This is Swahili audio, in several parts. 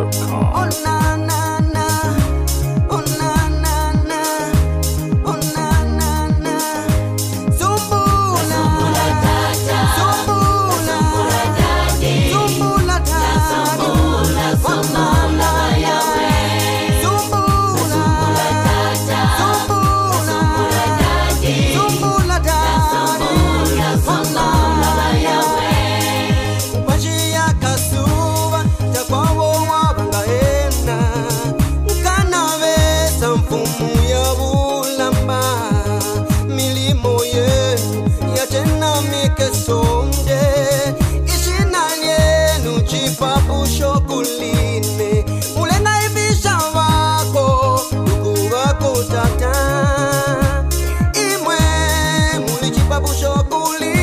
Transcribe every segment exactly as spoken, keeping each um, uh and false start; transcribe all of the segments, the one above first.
dot com. Oh na na na, oh na na na, oh na na na. Zumbula, Zumbula, Zumbula tani, oh na na ya we. Zumbula, Zumbula, Zumbula tani, oh na na ya we. Upajia kasuba takwawo wabangaena kanavesa mfumu ya bulamba milimo yenu yatena mikesonde ishina lyenu chipapusho kuline mulena ivisha wako ndugu wako tata imwe muli chipapusho kuline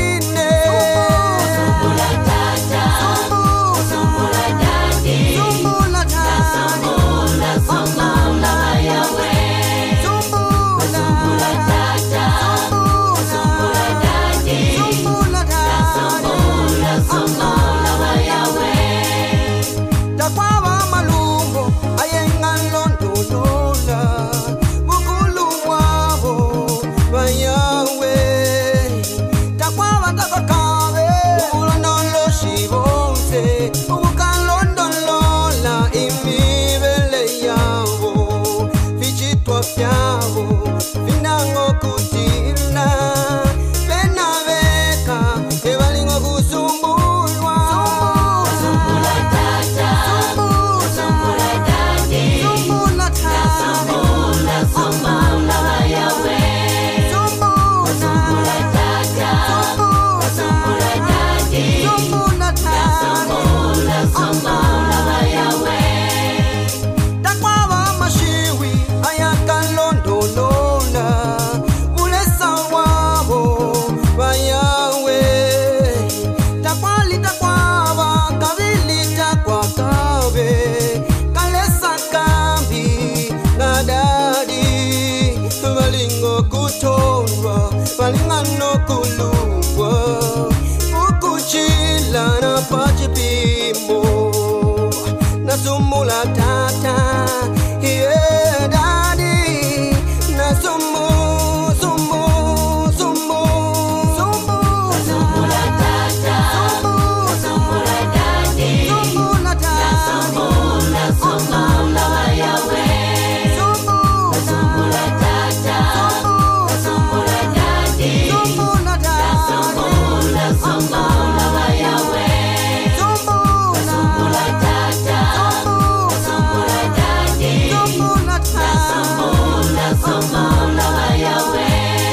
Zumbula tata, Zumbula tani, Zumbula tani, Zumbula ya we. Zumbula tata, Zumbula tani, Zumbula tani, Zumbula ya we. Takwawa malumbo ayenga londolola bukulu wabo bayawe. Takwawa takakabe ulondolo shibonse ubukalondolola imibele yabo vichitwa vyabo vinango kutina pena veka evalingo kusumbulwa Zumbula tata, Zumbula tani, Zumbula tani, Zumbula ya we. Zumbula tata, Zumbula tani, Zumbula tani, Zumbula ya we. Takwawa mashiwi ayakalondolola ulesa wabo bayawe. Takwali takwawa kabili takwakabe kalesa kambi nadadi balingo kutondwa balingano kulungwa ukuchila na pachipimo na Zumbula tata yeah daddy na Zumbu Zumbu Zumbu Zumbula tata Zumbula tani Zumbula tani Zumbula ya we. Zumbula tata Zumbula tani Zumbula tani Zumbula ya we. Zumbula tata Zumbula tani Zumbula tani Zumbula ya we.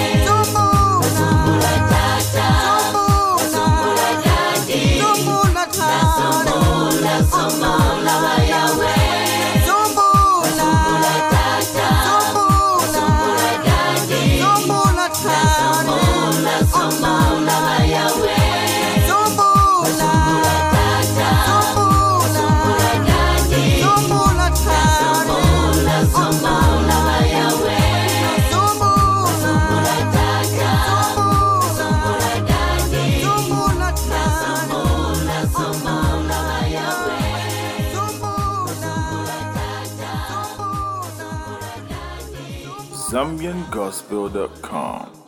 Zumbula tata Zumbula tani Zumbula tani Zumbula ya we. Zumbula tata Zumbula tani Zumbula tani Zumbula ya we. Zumbula tata Zumbula tani Zumbula tani Zumbula ya we. Zumbula tata Zumbula tani Zumbula tani Zumbula ya we. Zumbula tata Zumbula tani Zambian Gospel dot com.